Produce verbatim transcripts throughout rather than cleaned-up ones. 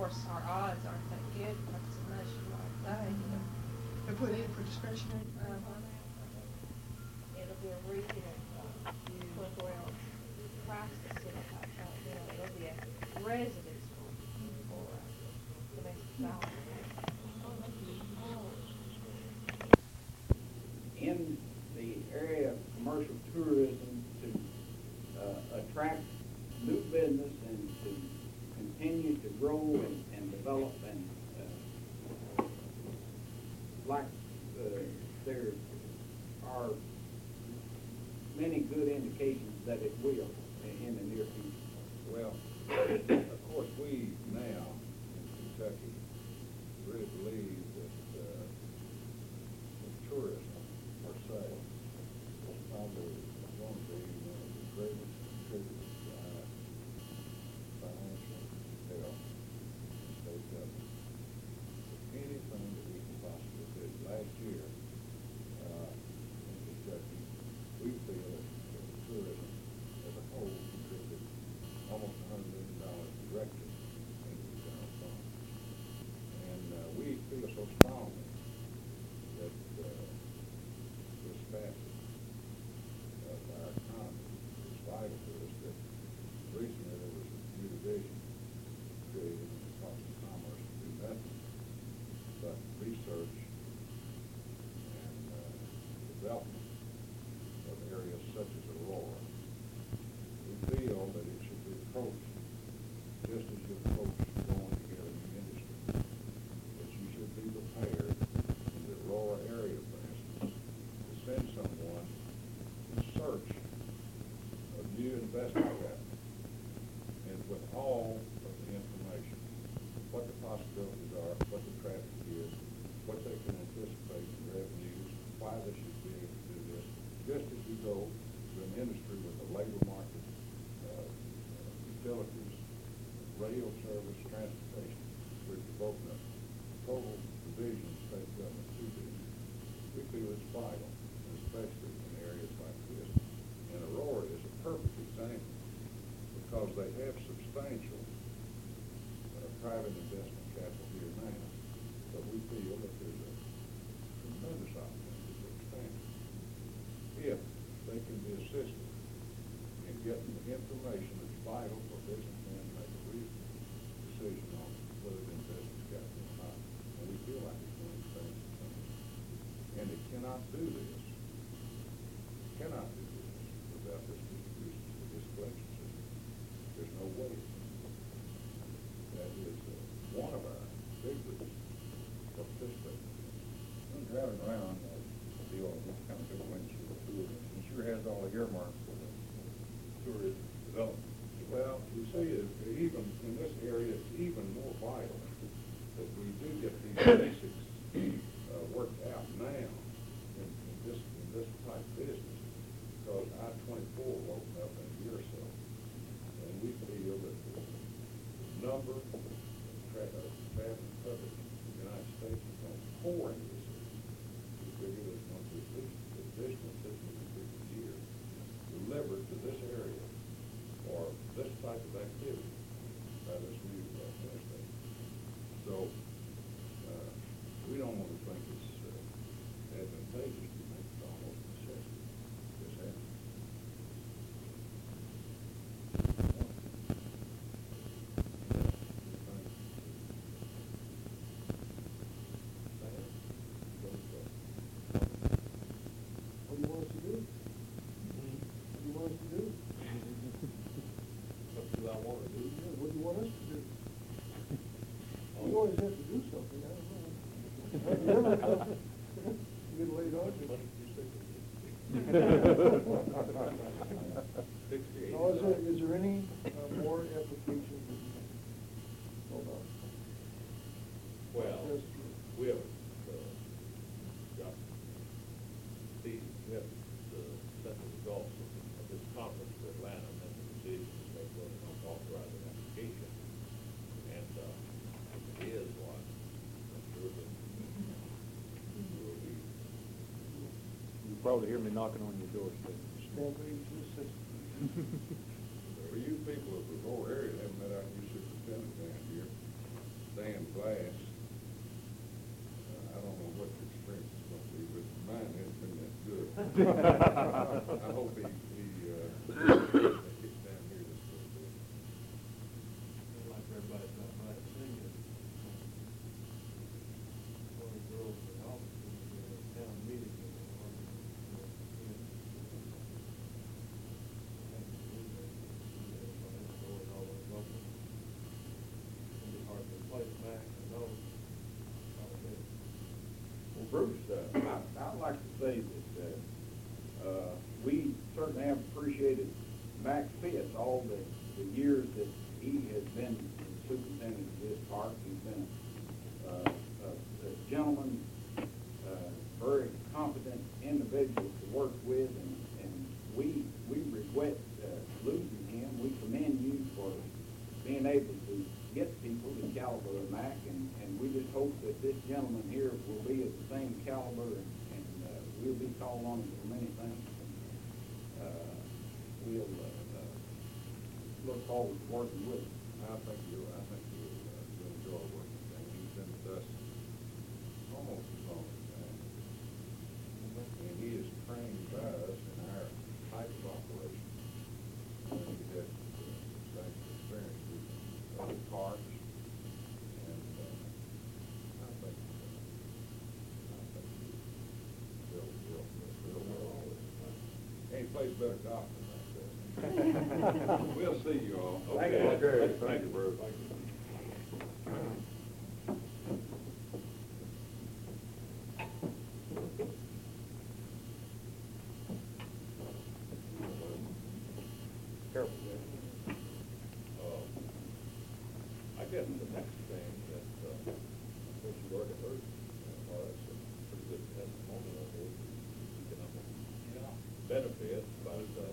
course, our odds aren't that good, because it's a nationwide thing, you know. They put in for discretionary. Uh-huh. It'll be a regional, uh, twenty-four hour crisis, you know, type thing, you know, it'll be a residence for, for uh, domestic violence. In the area of commercial tourism to uh, attract new business and to continue to grow and, and develop and uh, like uh, there are many good indications that it will in the near future. Well, of course, we now in Kentucky really believe that uh, the tourism per se is probably going to be one of the greatest contributors to our financial health in the state government. Anything that we can possibly do. Last year uh, in Kentucky, we feel that the tourism as a whole contributed almost one hundred million dollars directly into the general fund. And uh, we feel so strongly that uh, this facet of our economy is vital to us that recently there was a new division created in the Department of Commerce to do nothing but research and uh, development of areas such as Aurora. We feel that it should be approached just as you approach going to get a new industry. That you should be prepared in the Aurora area, for instance, to send someone in search of new investment capital and with all of the information, what the possibilities are, what the traffic is, what they can anticipate in revenues, why they should be able to do this, just as you go to an industry with a labor market, uh, utilities, rail service, transportation, which are both a total division of state government to do. We feel it's vital, especially in areas like this. And Aurora is a perfect example because they have substantial uh, private investment capital here now, but we feel that there's a tremendous opportunity to expand if they can be assisted in getting the information that's vital for businessmen to make a reasonable decision on whether to invest in capital or not. And we feel like it's going to expand some things. And it cannot do this, cannot do this without this distribution, this collection system. There's no way. That is uh, one of our big reasons for participating. I'm driving around uh, the deal on this kind of good windshield tour, and it sure has all the earmarks for the tourism development. Well, you see, it, even in this area, it's even more vital that we do get these basics uh, worked out now in, in this in this type of business, because I twenty-four will open up in a year or so, and we feel that the number of tra uh, traveling public in the United States is going to pour into this city. We figure there's going to be at least additional six hundred fifty years delivered to this area for this type of activity by this new uh, gas station. So uh, we don't want to think it's uh, advantageous to make it almost a necessity. This happens. What do you want us to do? What do you want us to do? What do I want to do? Yeah, what do you want us to do? You always have to do something, I don't know. You get laid on you. Now, is there, is there any uh, more applications that you know about? Well, Yes. we have uh, got the, we have uh, set the results of this conference for Atlanta, and then the decision is made whether or not to authorize an application. And uh, if it is one, I'm sure that will be. You'll probably hear me knocking on your door soon. Stand ready to assist. For you people of the rural area that haven't met our new superintendent down here, stained glass. Uh, I don't know what your experience is gonna be, but mine hasn't been that good. I hope he, he, uh, gets down here this little bit. Like everybody's not might sing it. One of the girls in the office, in the town meeting, you know, or, you know, you know, I have to do that, you know, so I have to go and all those local. It'd be hard to replace Mac and those. all of it. Well, Bruce, uh, I, I'd like to say that, uh, uh, we certainly have appreciated Mac Fitz all the, the years that he has been superintendent of this park. He's been uh, a, a gentleman, uh, very competent individual to work with, and, and we, we regret uh, losing him. We commend you for being able to get people the caliber of Mac, and, and we just hope that this gentleman here will be of the same caliber, and, and uh, we'll be calling on him for many things. Uh, we'll uh, uh, look forward to working with him. I think you'll, I think you'll, uh, you'll enjoy working with him. He's been with us almost as long as that. And he is trained by us in our type of operation. And he's had uh, substantial experience with other parks. And, uh, I think, uh, I think he'll, he'll, he'll, he'll well with it. And he plays better golf than I said. We'll see you all. Thank you. Okay, thank you, Bruce. Careful there. Uh, I guess the next thing that, uh, since you already heard, uh, it's a pretty good testimony of those economic benefits, but, uh,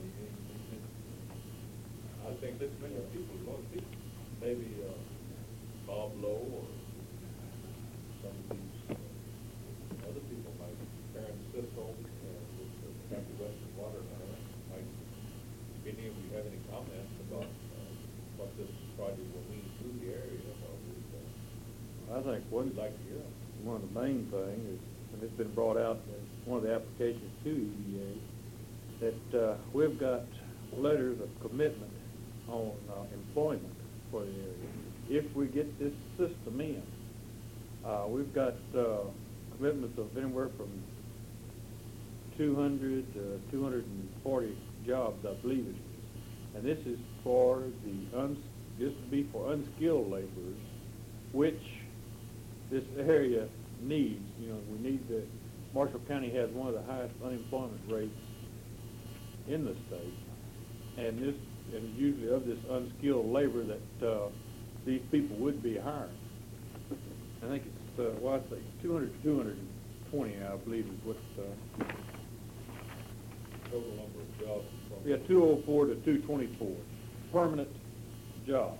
I think that many people, a lot of people, maybe, uh, Bob Lowe or some of these, uh, other people, like Karen Sissel, uh, with the County Western Water, uh, might, if any of you have any comments about, uh, what this project will mean to the area, or would, uh, I think one, would like to hear. one of the main things is, and it's been brought out in one of the applications to E D A, that uh, we've got letters of commitment on uh, employment for the area. If we get this system in, uh, we've got uh, commitments of anywhere from two hundred to two hundred forty jobs, I believe it is. And this is for the, uns this would be for unskilled laborers, which this area needs. You know, we need the, Marshall County has one of the highest unemployment rates in the state. And this, and usually of this unskilled labor that uh, these people would be hired. I think it's, uh, well, I think two hundred to two hundred twenty, I believe, is what, uh, Total number of jobs from. yeah, two oh four to two twenty-four, permanent jobs.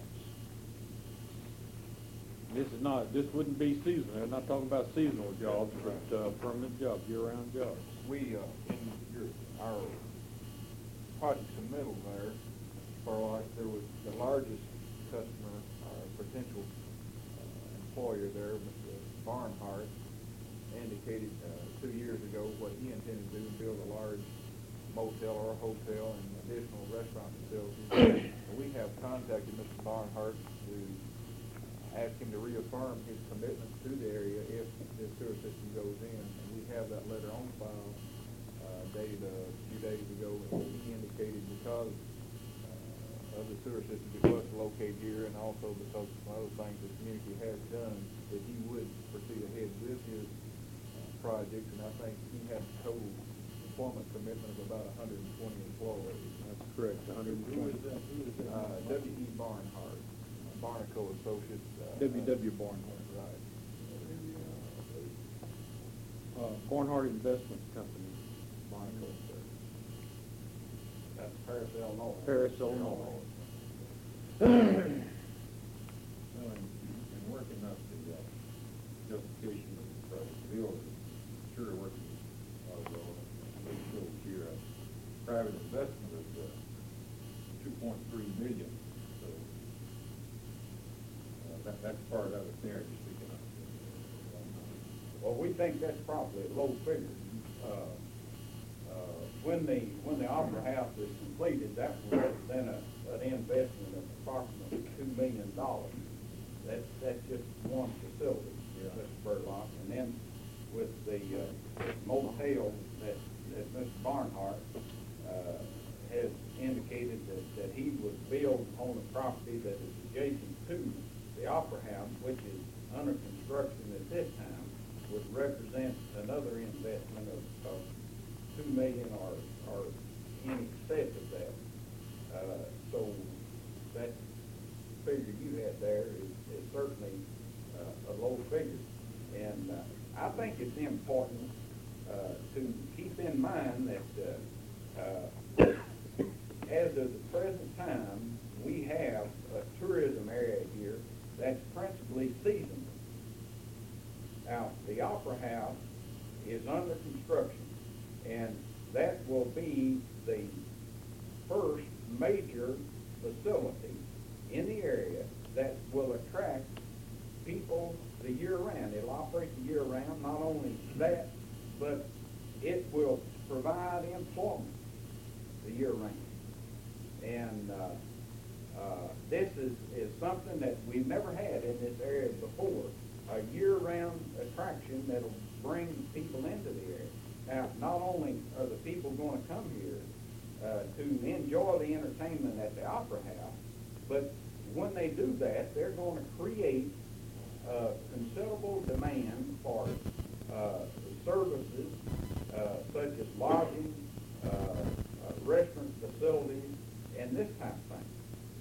This is not, this wouldn't be seasonal. I'm not talking about seasonal jobs, but uh, permanent jobs, year-round jobs. We, uh, in your, our project submittal there, for like, there was the largest customer, or potential uh, employer there, Mister Barnhart, indicated uh, two years ago what he intended to do, build a large motel or a hotel and additional restaurant facilities. We have contacted Mister Barnhart to ask him to reaffirm his commitment to the area if this sewer system goes in. And we have that letter on file, uh, dated a few days ago, and he indicated because uh, of the sewer system being to locate here, and also because of some other things the community has done, that he would proceed ahead with his uh, projects. And I think he has a total employment commitment of about one hundred twenty employees. That's correct, one hundred Who twenty. is that? Who is that? Uh, W E Barnhart, Barnacle Associates. uh, W W Barnhart. Right. Uh, Barnhart Investment Company, Monaco. That's Paris, Illinois. Paris, Illinois. Well, in, in working up the, uh, justification of the project bill, sure working out of, uh, still here, uh, private investment is, uh, two point three million, so, uh, That, that's part of it there, you're speaking of. Well, we think that's probably a low figure. Uh, uh, When the, when the Opera House is completed, that will represent a, an investment of approximately two million dollars. That's, that's just one facility, Yeah. Mister Burlock. And then with the uh, motel that, that Mister Barnhart uh, has indicated that, that he would build on the property that is adjacent to the Opera House, which is under construction at this time, would represent another investment of, of two million or, or in excess of that. Uh, so that figure you had there is, is certainly uh, a low figure. And uh, I think it's important uh, to keep in mind that uh, uh, as of the present time, we have a tourism area here that's principally seasonal. Now, the Opera House is under construction, and that will be the first major facility in the area that will attract people the year round. It'll operate the year round. Not only that, but it will provide employment the year round. And uh, uh, this is, is something that we've never had in this area before, a year-round attraction that'll bring people into the area. Now, not only are the people going to come here uh, to enjoy the entertainment at the Opera House, but when they do that, they're going to create uh, considerable demand for uh, services uh, such as lodging, uh, uh, restaurant facilities, and this type of thing.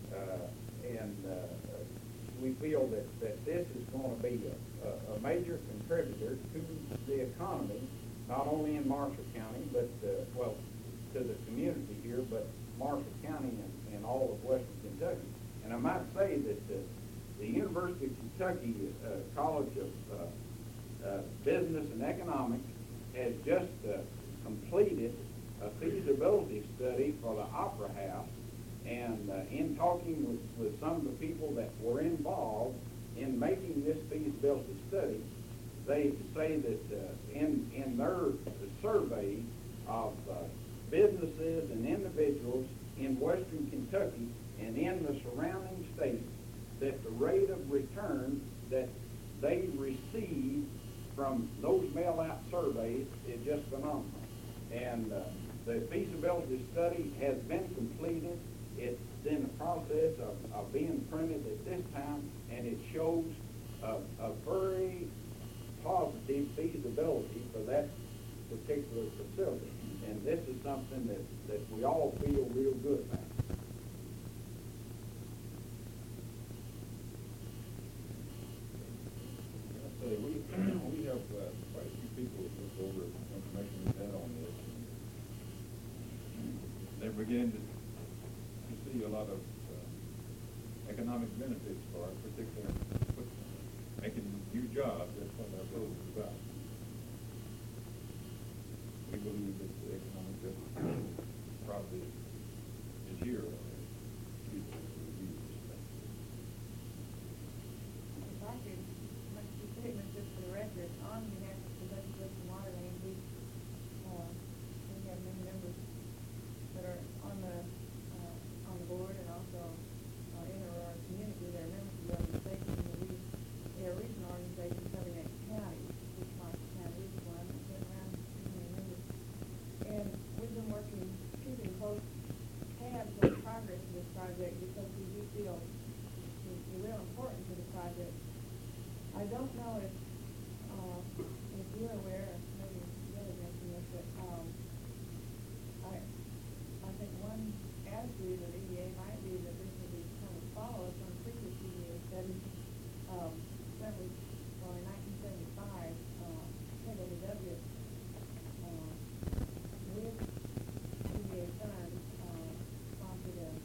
Uh, and uh, we feel that, that this is going to be a, a, a major contributor to the economy, not only in Marshall County, but, uh, well, to the community here, but Marshall County and, and all of western Kentucky. And I might say that uh, the University of Kentucky uh, College of uh, uh, Business and Economics has just uh, completed a feasibility study for the Opera House. And uh, in talking with, with some of the people that were involved in making this feasibility study, they say that uh, in, in their survey of uh, businesses and individuals in western Kentucky and in the surrounding states, that the rate of return that they receive from those mail-out surveys is just phenomenal. And uh, the feasibility study has been completed. It's in the process of, of being printed at this time, and it shows a, a very positive feasibility for that particular facility. And this is something that, that we all feel real good about. I say, we, we have uh, quite a few people that look over information we've had on this. And they're beginning to, to see a lot of uh, economic benefits for us, particularly with making new jobs. That's what our bill is about. We believe that the economic justice probably is here already. People will use this thing. If I could make two statements just for the record, on behalf of the legislature in Waterland, we, uh, we have many members that are on the, uh, on the board and also, uh, in our community that are members of the organization. And we, we are a regional organization covering eight counties, which Marshall County is one, and been around many members. And we've been working, keeping close tabs on the progress of this project because we do feel it's real important to the project. I don't know if, uh, if you're aware, maybe the other mentioned this, but, um, I, I think one attitude of E D A might be that this would be kind of follow-up on previous E D A studies. Um, several, well, in nineteen seventy-five, uh, K W W, uh, with E D A funds, uh, sponsored a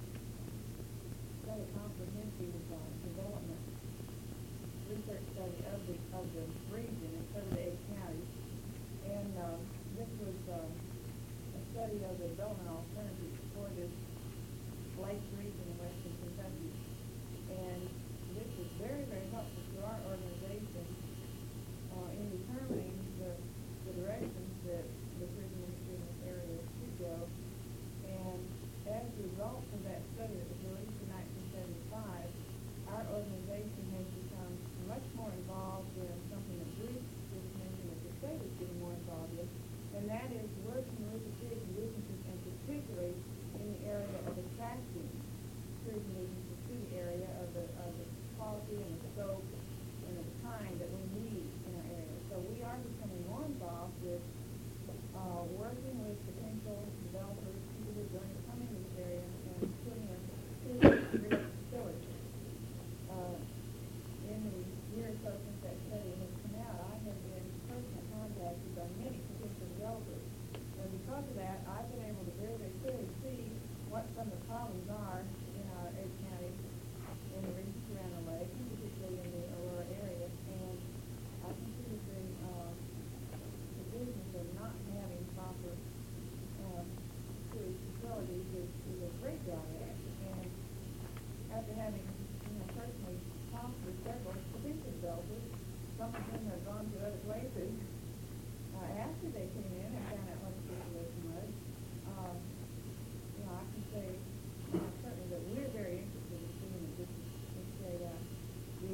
study comprehensive, uh, development research study of the, of the region and covered the eight counties. And, uh, this was, uh, a study of the development alternatives for this lake region in western Kentucky. And this was very, very helpful to our organization uh, in determining the, the directions that the prison industry in this area should go. And as a result of that study that was released in nineteen seventy-five, our organization has become much more involved in something that Bruce just mentioned that the state is getting more involved in, and that is working with the cities and businesses, and particularly in the area of attracting tourism businesses to the area of the, of the quality and the scope and the kind that we need in our area. So we are becoming more involved with uh, working with potential developers, people who are going to come into this area and putting in tourism facilities. Uh, in the year or so since that study has come out, I have been personally contacted by many potential developers. And because of that, I've been able to very, very clearly see what some of the problems are in our eight counties, in the regions around the lake, and particularly in the Aurora area. And I consider the, uh, the business of not having proper uh, sewage facilities is, is a great drawback. And after having, you know, personally talked with several potential developers, some of them have gone to other places uh, after they came in and found out what the situation was. Um, you know, I can say uh, certainly that we're very interested in seeing that this is, let's say, uh, the,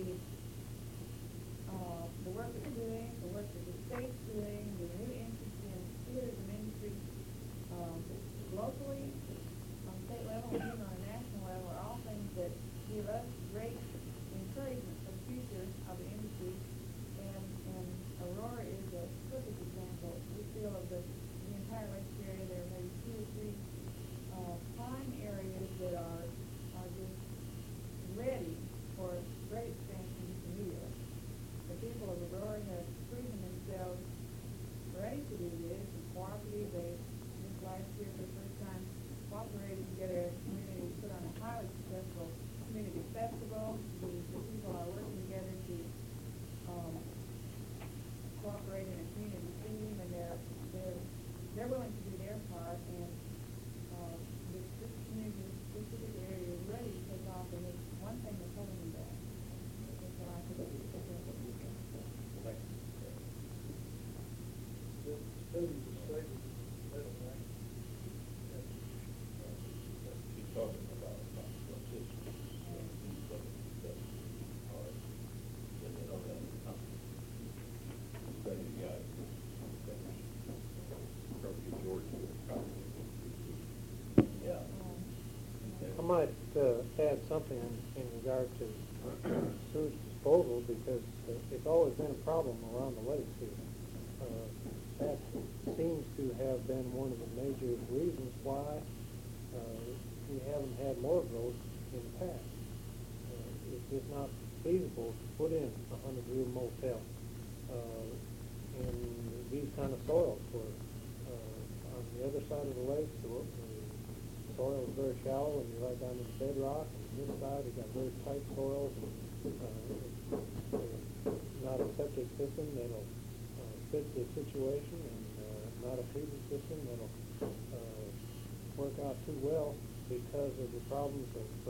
uh, the work that we're doing, the work that the state's doing, the new interest in tourism industry, um, locally, on state level, and even on a national level, are all things that give us great encouragement for the future of the industry. And, and Aurora is a perfect example. We feel of the, the entire lake area, there are maybe two or three uh, prime areas that are, are just ready for great expansion immediately. The people of Aurora have proven themselves ready to do this and cooperative. They, this last year for the first time, cooperated to get a community, put on a highly successful community festival. The, the people are working together to um, cooperate in a community theme, and they're, they're, they're willing to do their part. And uh, this, this community, this particular area is ready to take off, and it's one thing that's holding them back. That's what I think. Thank you. The study was stated, I don't know. She's talking about, about what this is, uh, these other studies are, that they don't have the company. Study guide, probably George would probably. Yeah. I might uh, add something in, in regard to sewage disposal, because uh, it's always been a problem around the lakes here. Uh, that seems to have been one of the major reasons why uh, we haven't had more growth in the past. Uh, it's just not feasible to put in a hundred-room motel uh, in these kind of soils. Where uh, on the other side of the lake, the, the soil is very shallow, and you're right down to the bedrock. And on this side, you've got very tight soils. And, uh, not a septic system that'll uh, fit the situation, and uh, not a treatment system that'll uh, work out too well because of the problems of uh,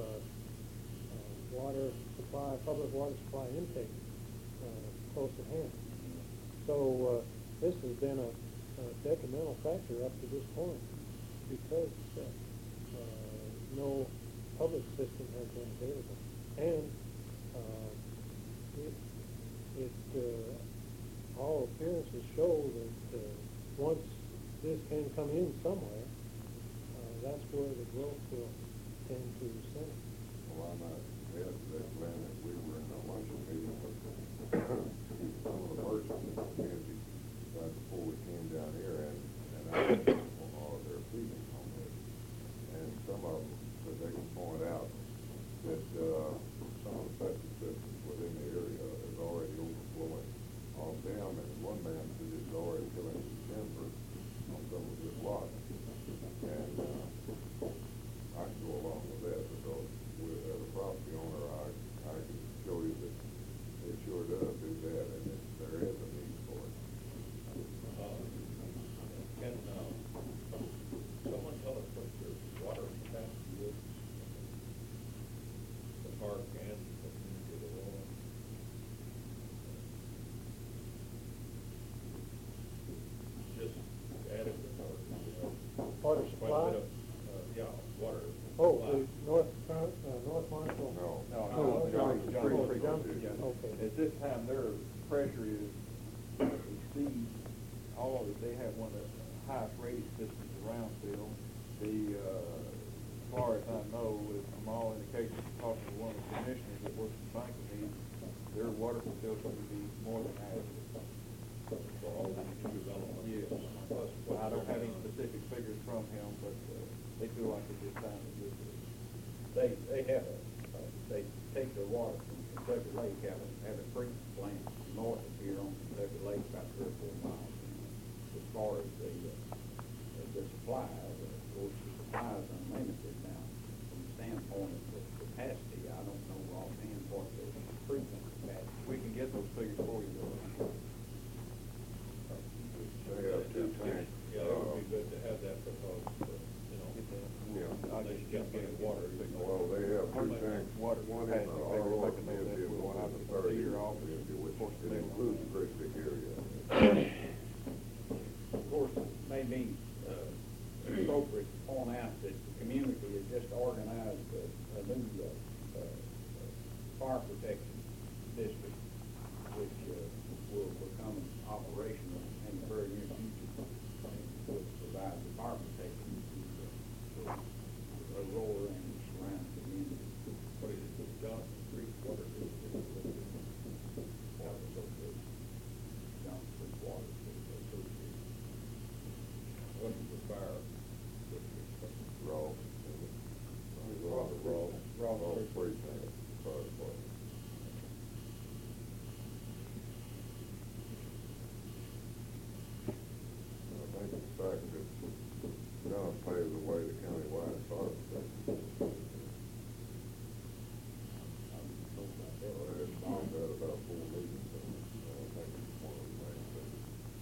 uh, water supply, public water supply intake uh, close at hand. So uh, this has been a, a detrimental factor up to this point, because uh, uh, no public system has been available. And uh, it, it uh, all appearances show that uh, once this can come in somewhere, uh, that's where the growth will tend to center. Well, I'm not, yes, that's when we were in a lunch meeting with some of the merchants in the community right before we came down here, and, and I asked them on all of their feelings on this. And some of them, that they can point out that uh, some of the septic systems within the area is already overflowing on them, and one man said it's already killing some timber on some of his lots. And uh, I can go along with that, because with, as a property owner, I, I can show you that it sure does do that, and it, there is a need for it. Uh, Can, uh, someone tell us what your water capacity is? Oh, the North, uh, North Marshall? No, No, no, Oh, Johnson, Johnson, Johnson oh, Creek. Johnson, Yeah. okay. At this time, their pressure is exceeds all of it. They have one of the highest rated systems around still. The, uh, as far as I know, with- from all indications, talking to one of the commissioners that works in banking needs, their water facility would be more than adequate. For all the new development. Yes. Plus what I don't they're have any doing. specific figures from him, but, uh, they feel like at this time it would be. They, they have a, uh, they take their water from Kentucky Lake, have a, have a treatment plant north of here on Kentucky Lake, about three or four miles. As far as the, uh, the supply, uh, of course, the supply is unlimited now. From the standpoint of the capacity, I don't know offhand what the treatment capacity. We can get those figures for you, though. They have two tanks. Yeah, it would be good to have that because, uh, you know, Yeah. they just get water. you know. Well, they have How two much tanks, water one in capacity the they R were O looking at, community that and we'll one have in the to thirty figure off. community, which Of course, it they- includes a great big area. Of course, it may be uh, appropriate to point out that the community has just organized a, a new uh, uh, fire protection district, which uh, will become operational in the very near future, and will provide the fire protection to uh, to Aurora and the surrounding community. What is it, Johnson Creek Water District? Water Association. Johnson Creek Water Association. What is the fire district? Raw. Raw, raw. Raw, raw, free tank, fire department. I think the fact that John paves the way to countywide fire protection. Well, it's been that about four meetings, so I think it's one of the main things.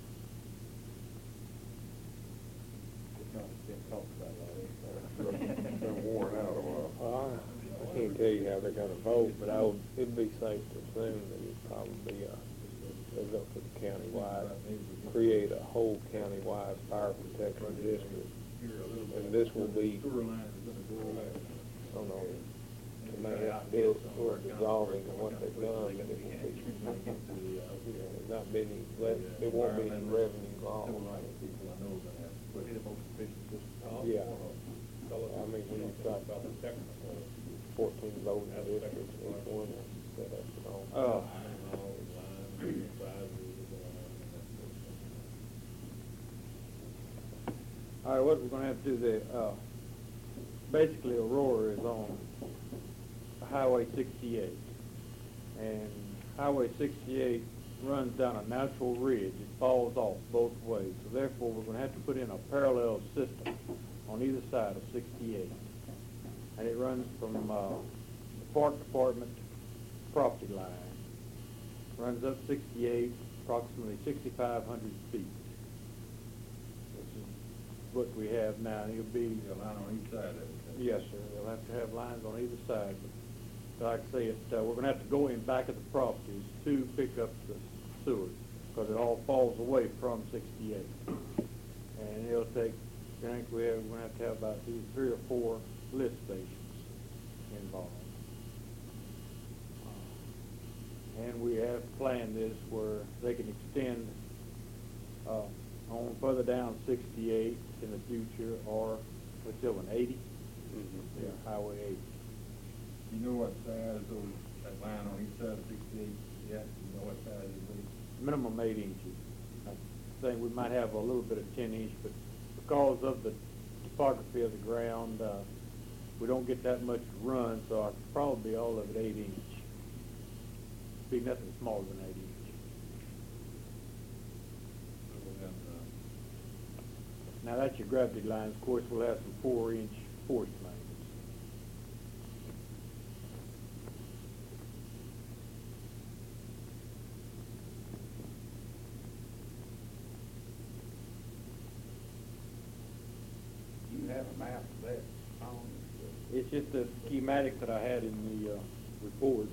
It's not been talked about lately. It's been worn out a while. Well, I I can't tell you how they're gonna vote, but I would, it'd be safe to assume that it'd probably be, uh, they'll go for the countywide, create a whole countywide fire protection district. And this will be, I don't know, they may have to deal with dissolving and what they've done, but it will be, you know, there's not be any, le- there won't be any revenue loss. Would be the most efficient system. Yeah. Tell us I mean, when you've got about the technical. fourteen voting districts, each one is set up and all. Uh, All right, what we're gonna have to do there, uh, basically Aurora is on Highway sixty-eight. And Highway sixty-eight runs down a natural ridge, it falls off both ways. So therefore, we're gonna have to put in a parallel system on either side of sixty-eight. And it runs from, uh, the park department property line, runs up sixty-eight, approximately sixty-five hundred feet. This is what we have now, and it'll be. A line on each side of it. Yes, sir, they'll have to have lines on either side. But like I say, it, uh, we're gonna have to go in back of the properties to pick up the sewer, because it all falls away from sixty-eight. And it'll take, I think we have, we're gonna have to have about these three or four lift stations involved. And we have planned this where they can extend, uh, on further down sixty-eight in the future, or what's the other one, eighty? Yeah, Highway eighty. You know what size those, that line on each side of sixty-eight, yeah, you know what size it is? Minimum eight inches. I think we might have a little bit of ten inch, but because of the topography of the ground, uh, we don't get that much run, so I'd probably be all of it eight inch. Be nothing smaller than eight inch. And, uh, Now that's your gravity lines. Of course, we'll have some four inch force mains. You have a map of that, Tom? It's just the schematic that I had in the, uh, report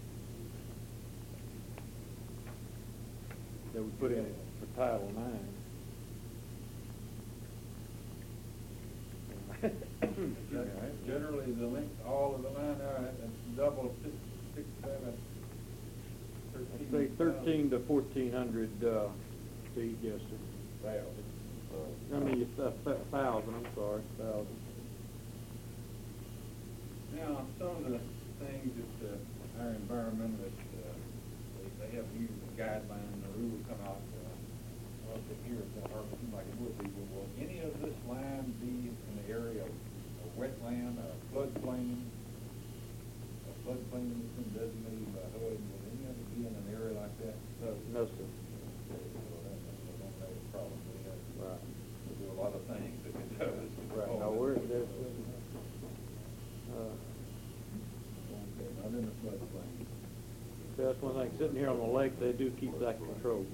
that we put in for Title Nine. That's generally the length, all of the line, all right, that's double, six, six, seven, I'd thirteen. say thirteen to fourteen hundred, uh, feet, yes, sir. Thousand. I mean, a thousand, I'm sorry, thousand. Now, some of the things that, uh, our environmentalists, uh, they, they have used the guidelines, the rules come out, uh, well, the here, it's not hard to seem like it would be, but will any of this land be in the area of a wetland, a floodplain? A floodplain that's been designated by H U D, will any of it be in an area like that? No, no, sir. Well, that, that don't have a problem, we have Right. to do a lot of things that it does. Right, no, we're, there's, uh, Okay, not in the floodplain. that's one thing, sitting here on the lake, they do keep that controlled.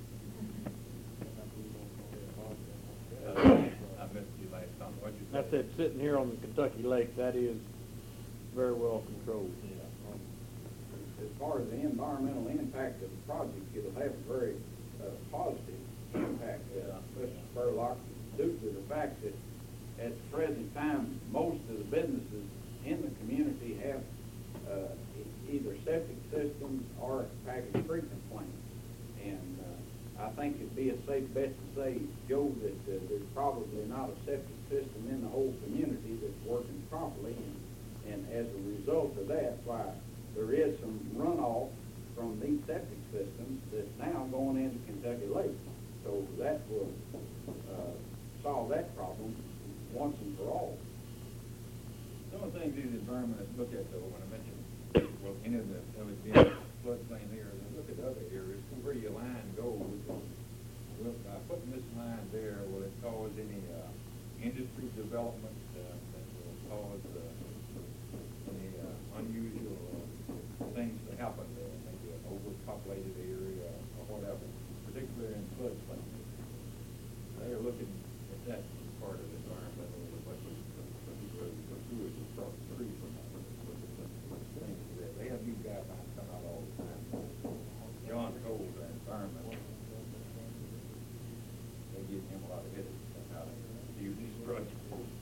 Uh, I missed you last time, what'd you say? I said, sitting here on the Kentucky Lake, that is very well controlled. As far as the environmental impact of the project, it'll have a very uh, positive impact, uh, Mister Spurlock, due to the fact that at the present time, most of the businesses in the community have uh, e- either septic systems or packaged treatment plants. And uh, I think it'd be a safe bet to say, Joe, that uh, there's probably not a septic system in the whole community that's working properly. And, and as a result of that, why, there is some runoff from these septic systems that's now going into Kentucky Lake. So that will uh, solve that problem once and for all. Some of the things these environmentalists look at though, when I mentioned, well, any of the, of it being a floodplain there, they look at other areas, where your line goes. Well, by putting this line there, will it cause any, uh, industry development, uh, that will cause, uh, any, uh, unusual, uh, things to happen there, maybe an overpopulated area or whatever, particularly in floodplains? They're looking at that part of the environment, like we, the sewage across the street from us. Things that, they have new guidelines come out all the time. John Cole, the environmental, they give him a lot of headaches on how to use these structures.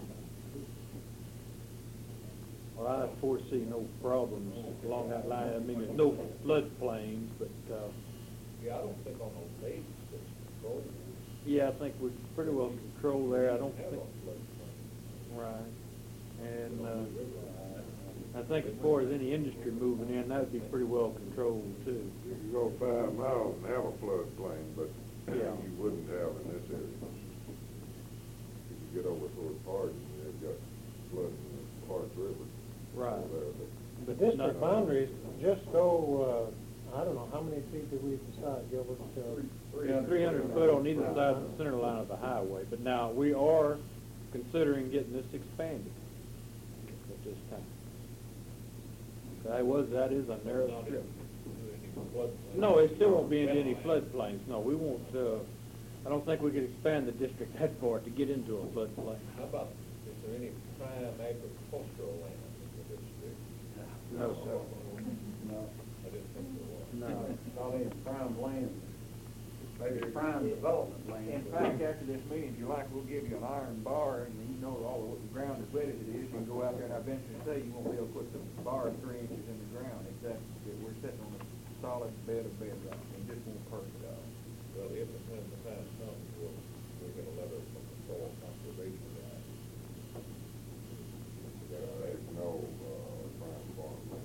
Well, I foresee no problems along that line. I mean, there's no floodplains, but, uh, Yeah, I don't think on those bases that's controlled. yeah, I think we're pretty well controlled there. I don't Have think, a floodplain. right. And, uh, I think as far as any industry moving in, that would be pretty well controlled too. You could go five miles and have a floodplain, but Yeah. you wouldn't have in this area. If you get over toward Pardon, they've got flood in the Park River. Right. There, but The district boundaries just go, uh, I don't know, how many feet did we decide, Gilbert? Uh, Three hundred foot on either side of the center line of the highway, but now we are considering getting this expanded at this time. That was, that is a narrow Not strip. into any floodplain. No, it still won't be in any floodplains, no, we won't, uh, I don't think we could expand the district that far to get into a floodplain. How about, is there any prime agricultural land in the district? No, sir. No, I didn't think there was. No. not any prime land, maybe prime development land. In fact, after this meeting, if you like, we'll give you an iron bar, and you know all the the ground as wet as it is, you can go out there, and I venture to say, you won't be able to put the bar three inches in the ground, exactly, we're sitting on a solid bed of bedrock, and just won't hurt it out. Well, if and when the time comes, we'll, we'll get a letter from the Soil Conservation Act. there's no, uh, prime farmland.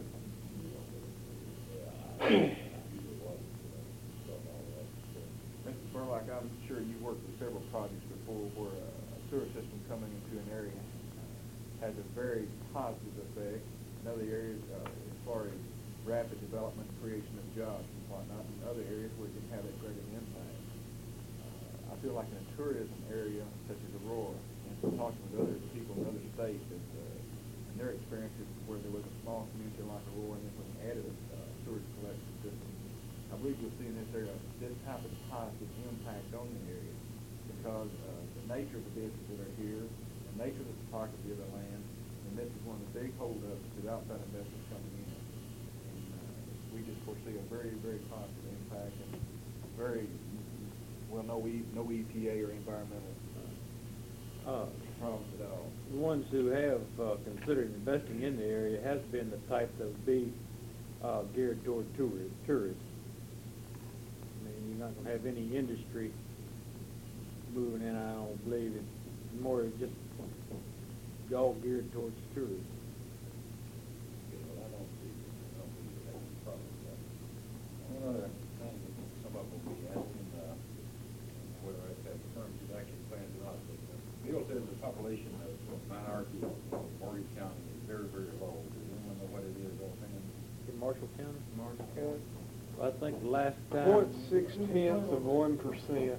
Yeah, I usually was, you know, stuff all that. Mister Spurlock, I'm sure you worked with several projects before where a sewer system coming into an area has a very positive effect. In other areas, uh, as far as rapid development, creation of jobs and whatnot, in other areas where it can have a greater impact. Uh, I feel like in a tourism area such as Aurora, and from talking with other people in other states, that, uh, in their experiences where there was a small community like Aurora, and then when they added a uh, sewage collection system, I believe you'll see in this area this type of positive impact on the area because uh, the nature of the businesses that are here, the nature of the topography of the land, and this is one of the big holdups to outside investors coming in. And uh, we just foresee a very, very positive impact and very, well, no, e, no E P A or environmental. Uh, problem at all. The ones who have uh, considered investing in the area has been the type that would be uh, geared toward touri- tourism. I mean, you're not going to have any industry moving in, I don't believe. It's more just all geared towards tourism. You know, I don't see, I don't see that as a problem with that. One other thing that some of them will be asking, uh, whether I have firms that actually plans it out, but uh, Bill says the population of minority in Morgan County is very, very low. Does anyone know what it is offhand? In Marshall County? Marshall County? I think the last time. Point six tenths of one percent.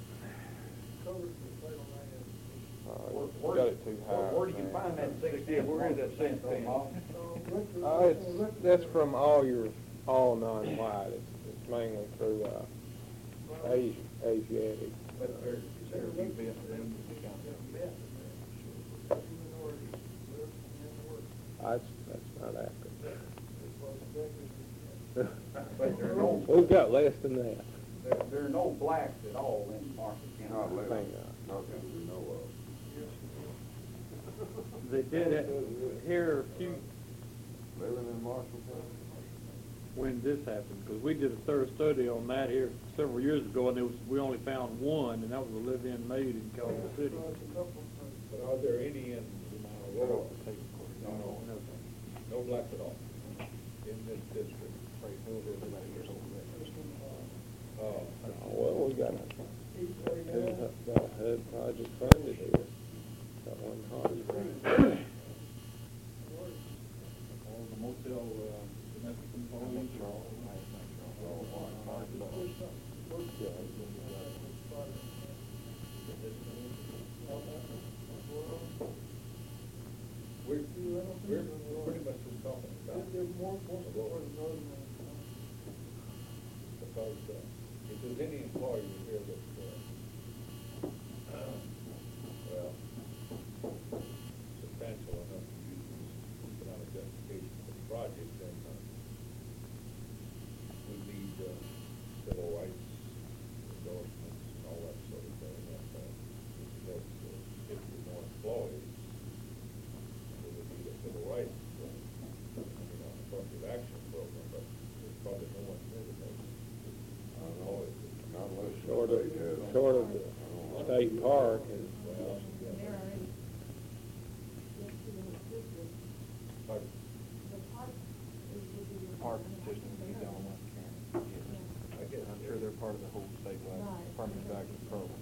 Uh, you got it too high. Where, where do you find that sixteen? Where is that sixteen? Uh, it's, that's from all your, all non-white, it's, it's mainly through, uh, Asi- Asiatic. But there, there will be, then the county. That's, that's not accurate. But there are no, We've got less than that. there, there are no blacks at all in Marshall County. Not Thank living, God. not that we know of. They did it here a few, Living in Marshall County? when this happened, because we did a thorough study on that here several years ago, and it was, we only found one, and that was a live-in maid in Kansas City. But are there any in Mount Aurora? No, no, no blacks at all in this district. Uh, Well, we got a, HUD got a HUD project funded here. Got one hard. All the motel, uh, domestic employees are all. We're, we're pretty much just talking about. Because, uh, if there's any employer here that, uh, well, substantial enough to use this economic justification for the project, then, uh, we need, uh, civil rights endorsements and all that sort of thing, and, uh, that's, uh, fifty more employees, we would need a civil rights, uh, I mean, uh, affirmative action program, but there's probably no one here that knows. Not unless Short of, the state has- short of the state park and, Well, They're already, just to the district, but the park is would be. Park system would be down in West County, yes. I guess. I'm sure they're part of the whole statewide Right. affirmative action program.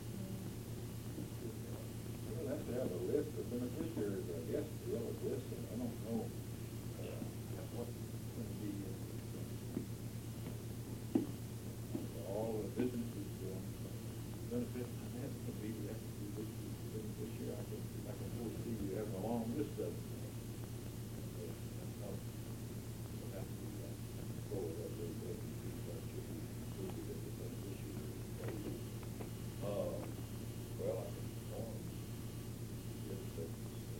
We'll have to have a list of beneficiaries, I guess, to be able to list them. I don't know. What would be, uh, all the businesses, uh, benefit, has to be, has to be listed as beneficiary. I can, I can foresee you having a long list of them. That's how, it has to be done. So that they, they, that should be included as a beneficiary. Uh, well, I think forms, yes, that's, uh,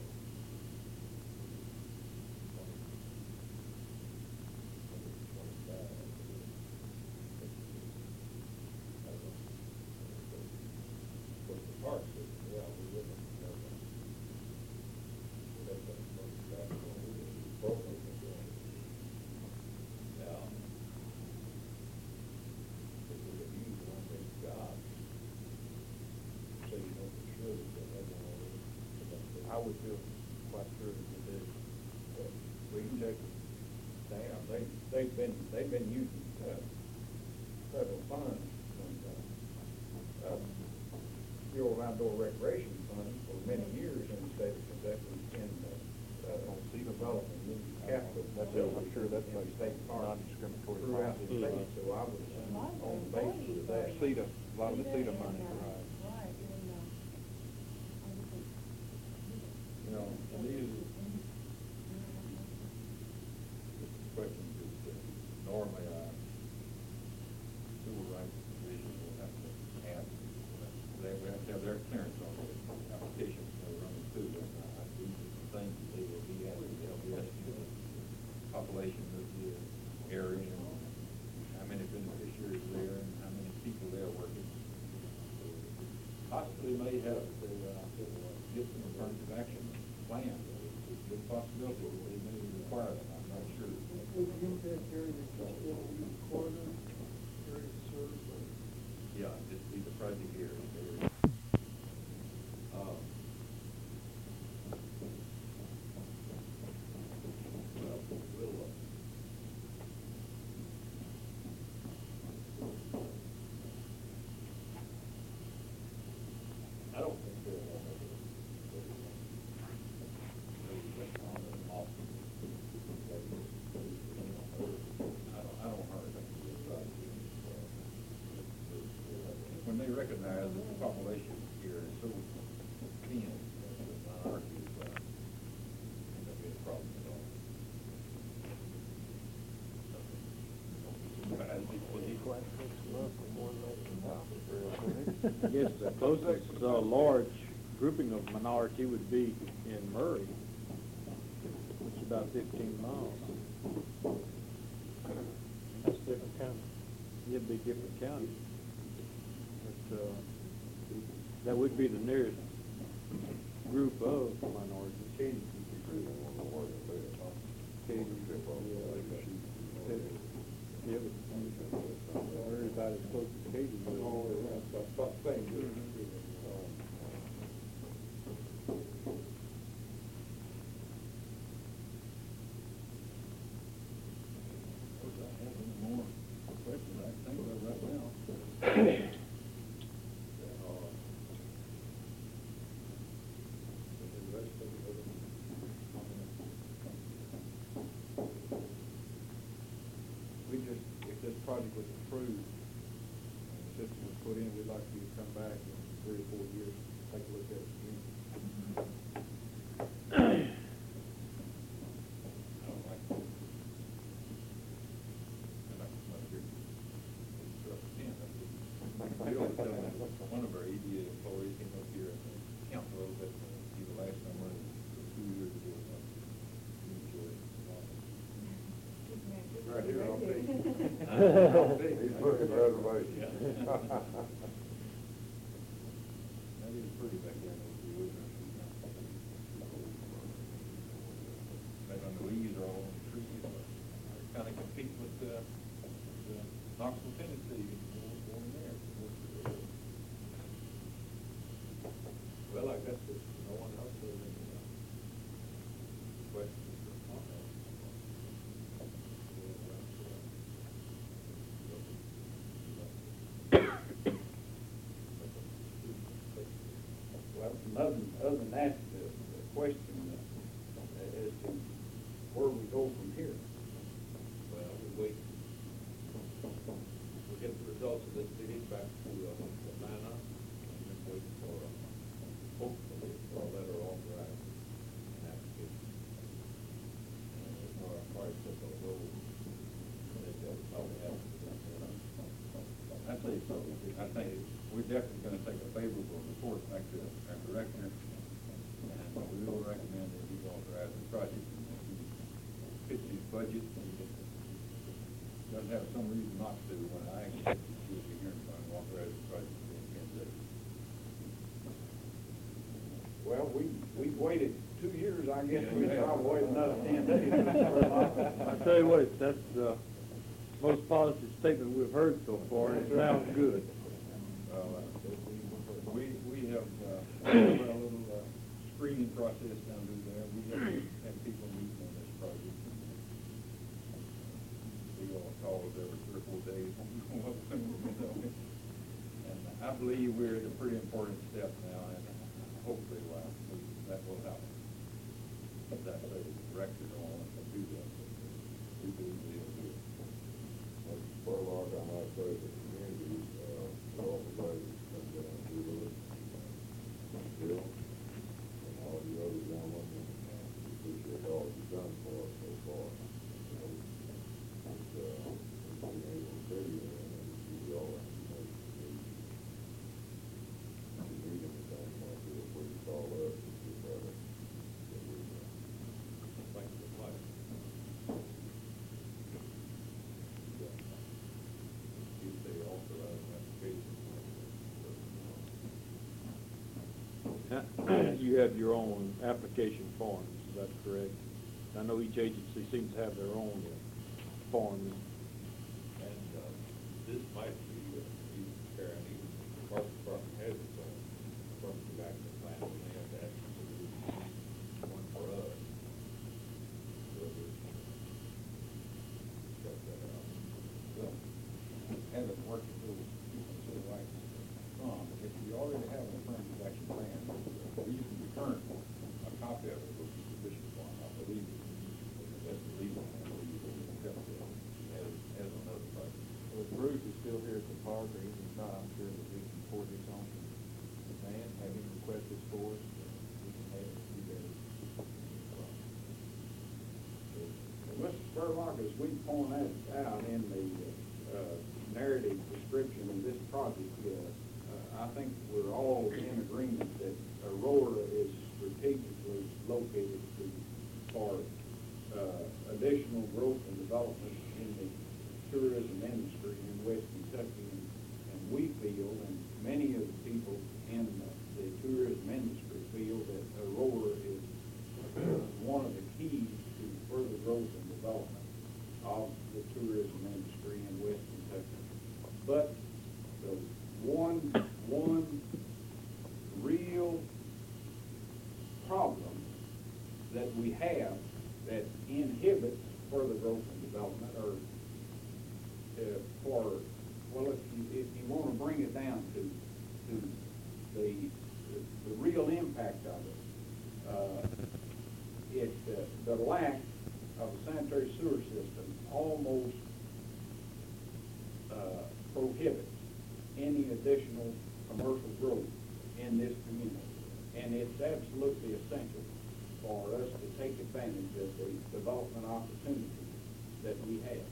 twenty, twenty-five. Of course, the park system, well, we wouldn't have that. We'd have that twenty-five, program we're doing. Now, if we could use one big job, so you know for sure that they have one already. I would feel quite sure that they did. But we can check with Sam, they, they've been, they've been using, uh, federal funds, and, uh, uh, the old outdoor recreation fund for many years in the state of Kentucky in, uh, uh, developing new capital. That's it. I'm sure that's in like state parks non-discriminatory throughout the process. state, so I was on the basis of that. CETA, a lot of the CETA money, right. Right, and, uh, I just think- You know, and these questions that uh, normally our civil rights division will have to ask. They will have to have their clearance on the application they're running through. And I I do the things that they will be asking, they'll be asking the population of the area, and how many beneficiaries there, and how many people they're working. Possibly may have the uh, civil rights. get some affirmative action plan. It's a good possibility that they may require them, I'm not sure. Would the impact area just be the corridor area served by? Yeah, just be the project area. Uh, Well, we'll, uh, I don't think they're on it. I don't, I don't hurt them. When they recognize that the population here is so thin, the minority is, uh, ain't gonna be a problem at all. But I think what he- I guess the closest, uh, large grouping of minority would be in Murray, which is about fifteen miles. That's a different county. It'd be different county. But, uh, that would be the nearest group of minorities. Katy. Katy. Yep. Murray's about as close as Katy is. Oh, yeah, that's about the same, isn't it? Of course, I have any more questions I can think of right now. We just, if this project was approved, and the system was put in, we'd like you to come back in three or four years, take a look at it again. I don't like to. I'm not, not here. It's up to ten. We always tell them, one of our E D A employees came up here and counted a little bit, see the last number, and two years ago, uh, enjoyed it. Right here, I'll take. I'll take. He's looking for reservation. Yeah. That is pretty back there, those views. Right on the leaves are all on the trees, kind of compete with the, the Knoxville, Tennessee, going there. Well, I guess if no one else has any uh, questions or comments. Well, other, other than that, the, the question uh, is to where we go from here. Well, we wait. We'll get the results of this meeting back to uh, Atlanta, and then wait for, uh, hopefully, for a letter authorizing an application. And as far as far as the road, they said probably have to do that. I say so. I think we're definitely gonna take a favorable report back to our director, and we will recommend that he authorize the project. If he fits his budget, and doesn't have some reason not to, when I actually should be hearing from him, authorize the project in ten days. Well, we, we've waited two years, I guess, Yeah, we we have. probably wait another ten days. I tell you what, that's the most positive statement we've heard so far, and it sounds good. Well, uh, we, we have, uh, a little, uh, screening process down through there. We have had people meeting on this project. We all calls every three or four days. And I believe we're at a pretty important step now, and hopefully, well, we- that will happen. That's a director on to do that. We believe we'll do it. Spurlock, I might say, the community, uh, all the way, comes down to the, Bill, and all the other gentlemen, and we appreciate all you've done for us so far. You know, it's, uh, it's been able to tell you, and you all, you know, you need to you have your own application forms, is that correct? I know each agency seems to have their own forms. And, uh, this might be, uh, even fair, and even the Park Department has its own affirmative action plan, and they have to actually do one for us. So there's, check that out. Well, having worked through people civil rights, um, if we already have an affirmative action plan, we can return a copy of it with the submission form, I believe. That's the reason I believe we accept it as, as another project. Well, if Bruce is still here at the park, or he's not, I'm sure that we can forward this on to the man, have him request this for us, and we can have it, you guys. Well, Mister Spurlock, as we pointed out in the uh, narrative description of this project, uh, uh, I think we're all in agreement that Aurora is strategically located to, for uh, additional growth and development in the tourism industry in West Kentucky. And, and we feel, and many of the people in the, the tourism industry feel, that Aurora is one of the keys to further growth and development of the tourism industry in West Kentucky. But the one, one real problem that we have that inhibits further growth and development, or uh, for, well, if you, if you want to bring it down to, to the, the, the real impact of it, uh, it, uh, the lack of a sanitary sewer system almost uh, prohibits any additional commercial growth in this community. And it's absolutely essential for us to take advantage of the development opportunities that we have.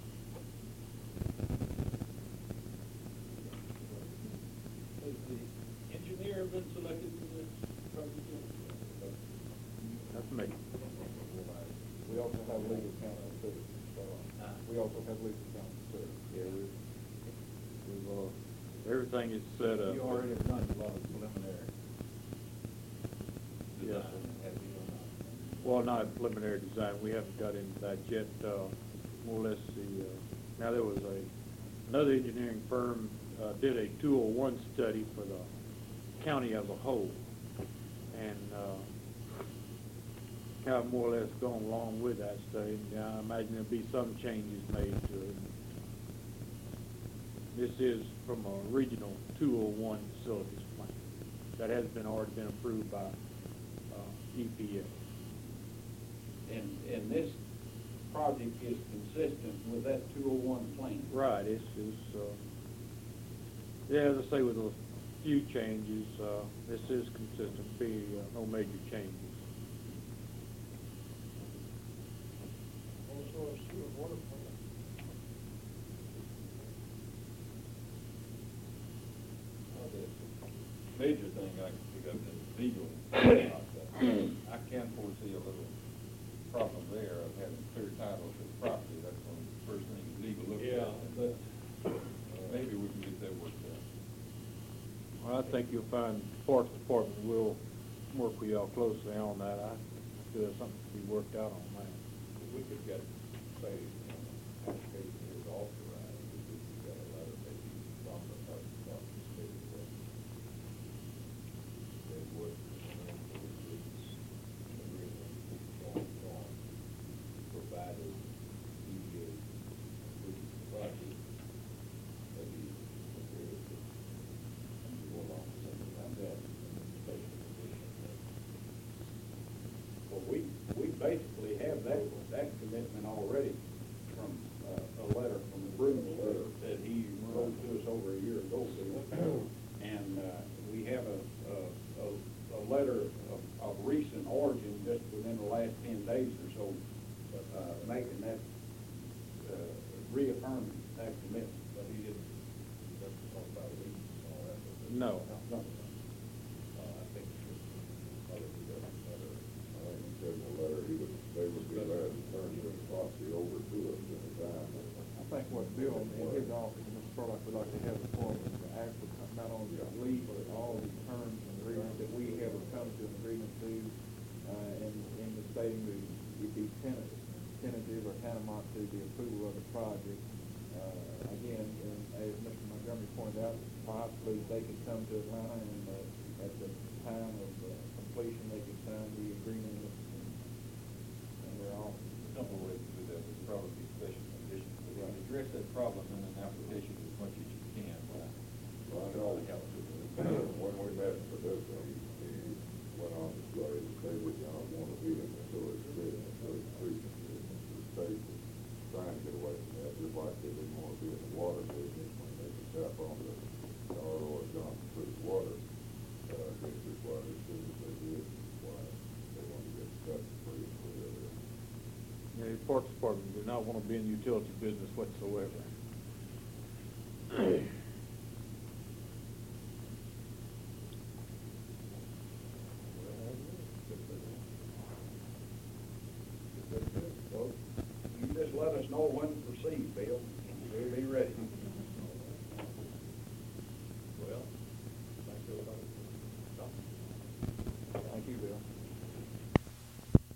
Has the engineer been selected for this project? That's me. We also have legal counsel too, so, uh, we also have legal counsel too. Yeah, we've, we've, uh, everything is set up. You already have done a lot of preliminary Yes, design, sir. have you or not? Well, not preliminary design, we haven't got into that yet, uh, more or less the, uh, now there was a, another engineering firm, uh, did a two oh one study for the county as a whole, and, uh, kind of more or less gone along with that study, and I imagine there'll be some changes made to it. This is from a regional two oh one facilities plan, that has been, already been approved by, uh, E P A. And, and this project is consistent with that two oh one plan. Right, it's, it's, uh, yeah, as I say, with a few changes, uh, this is consistent, be, uh, no major changes. Also a sewer water plant. Well, the major thing I can pick up is legal. I can foresee a little problem there of having clear title to the property. That's one of the first things legal looks at. Yeah, but, Uh, Maybe we can get that worked out. Well, I think you'll find the Parks Department will work with y'all closely on that. I feel there's something to be worked out on that. we could get, say, you know, application is authorized, we could get a letter maybe from the Park Department stating that they would, uh, release an agreement going on, provided E D A approves the project, maybe agree with it, and go along with something like that, special condition. Well, we, we basically have that, that commitment already from, uh, a letter from the Bruce that, that he wrote to us over a year ago. And, uh, we have a, a, a, a letter of, of recent origin just within the last ten days or so, uh, making that, uh, reaffirming that commitment. But he didn't, he doesn't talk about leases and all that. does he? No. No. Uh, I think he should, probably do that better. I think he said in the letter, he would, they would be glad to turn the property over to us at the time. I think what Bill in his office, and Mister Spurlock, would like to have before us, is the actual, not only the lease, but all the terms and agreements that we have come to an agreement project. Uh, again, and as Mister Montgomery pointed out, possibly they could come to Atlanta and, uh, at the time of uh, completion, they could sign the agreement with, and we're all. The simple way to do that would probably be special conditions, but if you address that problem in an application as much as you can, well, Well, I know, when we met for this, um, he went on to say that they would not want to be in the sewage business, sewage treatment business. The state was trying to get away from that, just like they didn't want to be in the water business when they could tap on the R O or Johnson Creek water, uh, district water as soon as they did, why they want to get cut free and clear there. Yeah, the Parks Department does not want to be in the utility business whatsoever. So you just let us know when to proceed, Bill, and we'll be ready.